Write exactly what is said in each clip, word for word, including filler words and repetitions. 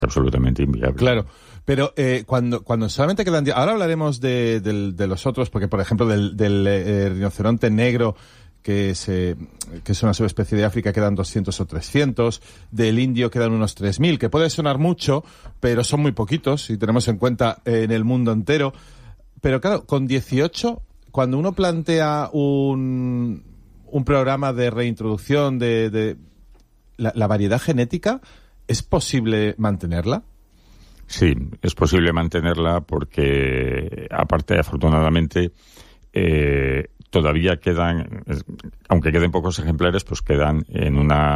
absolutamente inviable. Claro, pero eh, cuando cuando solamente quedan... Ahora hablaremos de, de, de los otros, porque, por ejemplo, del, del eh, rinoceronte negro, que es, eh, que es una subespecie de África, quedan doscientos o trescientos, del indio quedan unos tres mil, que puede sonar mucho, pero son muy poquitos, si tenemos en cuenta eh, en el mundo entero. Pero claro, con dieciocho, cuando uno plantea un, un programa de reintroducción de, de la, la variedad genética, ¿es posible mantenerla? Sí, es posible mantenerla porque, aparte, afortunadamente, eh, todavía quedan, aunque queden pocos ejemplares, pues quedan en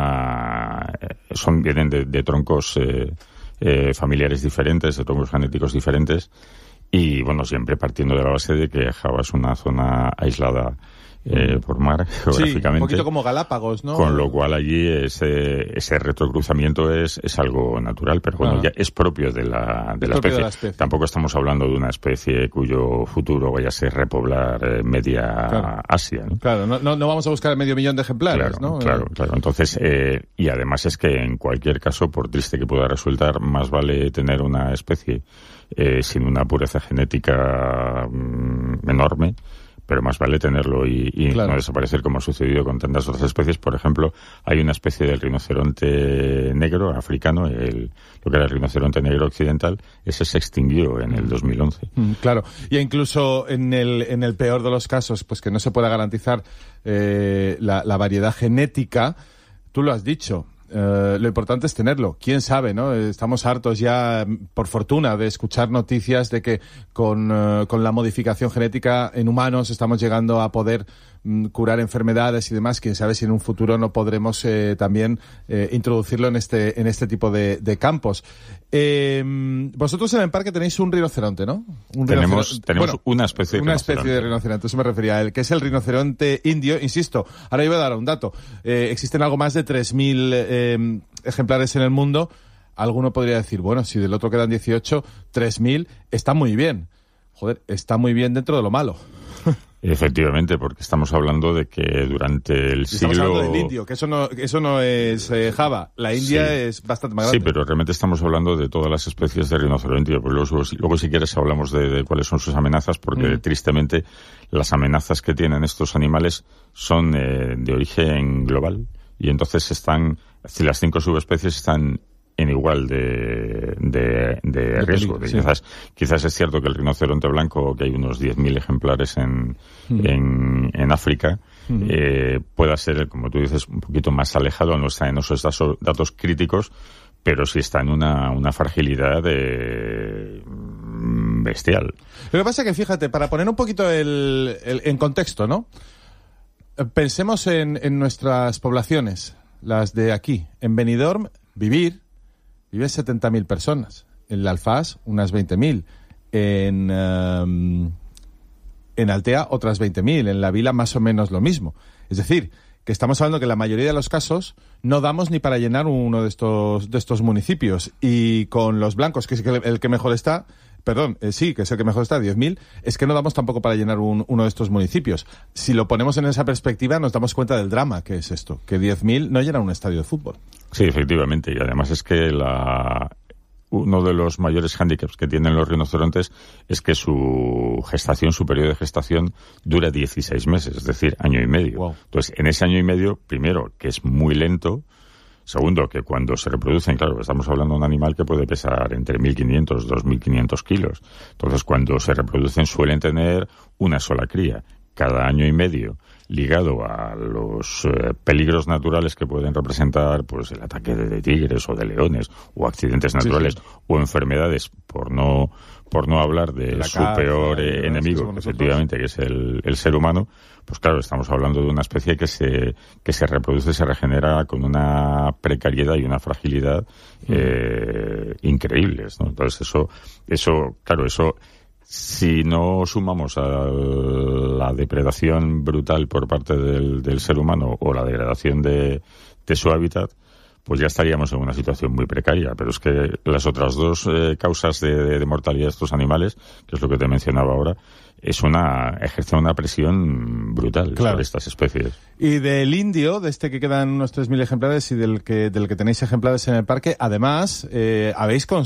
una... son vienen de, de troncos eh, eh, familiares diferentes, de troncos genéticos diferentes, y, bueno, siempre partiendo de la base de que Java es una zona aislada Eh, por mar, geográficamente. Sí, un poquito como Galápagos, ¿no? Con lo cual allí ese, ese retrocruzamiento es, es algo natural, pero bueno, ah. ya es propio de la, de la, especie. de la especie. Tampoco estamos hablando de una especie cuyo futuro vaya a ser repoblar eh, media claro. Asia, ¿no? Claro, no, no, no vamos a buscar medio millón de ejemplares, claro, ¿no? Claro, claro. Entonces, eh, y además es que en cualquier caso, por triste que pueda resultar, más vale tener una especie eh, sin una pureza genética mmm, enorme, pero más vale tenerlo y, y claro. no desaparecer, como ha sucedido con tantas otras especies. Por ejemplo, hay una especie del rinoceronte negro africano, el, lo que era el rinoceronte negro occidental, ese se extinguió en el dos mil once. Mm, claro, y incluso en el, en el peor de los casos, pues que no se pueda garantizar eh, la, la variedad genética, tú lo has dicho. Uh, lo importante es tenerlo. ¿Quién sabe, no? Estamos hartos ya, por fortuna, de escuchar noticias de que con, uh, con la modificación genética en humanos estamos llegando a poder um, curar enfermedades y demás. Quién sabe si en un futuro no podremos eh, también eh, introducirlo en este en este tipo de, de campos. Eh, vosotros en el parque tenéis un rinoceronte, ¿no? Un tenemos rinoceronte. tenemos bueno, una especie de una rinoceronte. especie de rinoceronte, eso me refería a él, que es el rinoceronte indio. Insisto, ahora iba a dar un dato. Eh, existen algo más de tres mil eh, ejemplares en el mundo. Alguno podría decir, bueno, si del otro quedan dieciocho, tres mil está muy bien. Joder, está muy bien dentro de lo malo. Efectivamente, porque estamos hablando de que durante el y siglo... Estamos hablando del indio, que eso no, eso no es eh, Java. La India sí. es bastante más grande. Sí, pero realmente estamos hablando de todas las especies de rinoceronte. Pues luego, luego si quieres, hablamos de, de cuáles son sus amenazas, porque mm. tristemente las amenazas que tienen estos animales son eh, de origen global. Y entonces están, las cinco subespecies están en igual de, de, de, de riesgo. Peligro, sí. Quizás, quizás es cierto que el rinoceronte blanco, que hay unos diez mil ejemplares en, mm. en, en África, mm. eh, pueda ser, como tú dices, un poquito más alejado, no está en esos datos, datos críticos, pero sí está en una, una fragilidad de, bestial. Lo que pasa es que, fíjate, para poner un poquito el, el, en contexto, ¿no? Pensemos en, en nuestras poblaciones, las de aquí. En Benidorm, vivir, viven setenta mil personas. En la Alfaz, unas veinte mil. En, um, en Altea, otras veinte mil. En la Vila, más o menos lo mismo. Es decir, que estamos hablando que en la mayoría de los casos no damos ni para llenar uno de estos, de estos municipios. Y con los blancos, que es el, el que mejor está... Perdón, eh, sí, que es el que mejor está, diez mil, es que no damos tampoco para llenar un, uno de estos municipios. Si lo ponemos en esa perspectiva, nos damos cuenta del drama que es esto, que diez mil no llenan un estadio de fútbol. Sí, efectivamente, y además es que la uno de los mayores hándicaps que tienen los rinocerontes es que su gestación, su periodo de gestación, dura dieciséis meses, es decir, año y medio. Wow. Entonces, en ese año y medio, primero, que es muy lento. Segundo, que cuando se reproducen, claro, estamos hablando de un animal que puede pesar entre mil quinientos, dos mil quinientos kilos. Entonces, cuando se reproducen suelen tener una sola cría cada año y medio, ligado a los eh, peligros naturales que pueden representar, pues, el ataque de, de tigres o de leones, o accidentes naturales, sí, sí. o enfermedades, por no por no hablar de su cara, peor eh, enemigo, efectivamente, que es el, el ser humano. Pues claro, estamos hablando de una especie que se que se reproduce, se regenera con una precariedad y una fragilidad eh, increíbles, ¿no? Entonces eso, eso, claro, eso, si no sumamos a la depredación brutal por parte del, del ser humano o la degradación de, de su hábitat, pues ya estaríamos en una situación muy precaria. Pero es que las otras dos eh, causas de, de, de mortalidad de estos animales, que es lo que te mencionaba ahora, es una ejerce una presión brutal claro. sobre estas especies. Y del indio, de este que quedan unos tres mil ejemplares y del que del que tenéis ejemplares en el parque, además, eh, habéis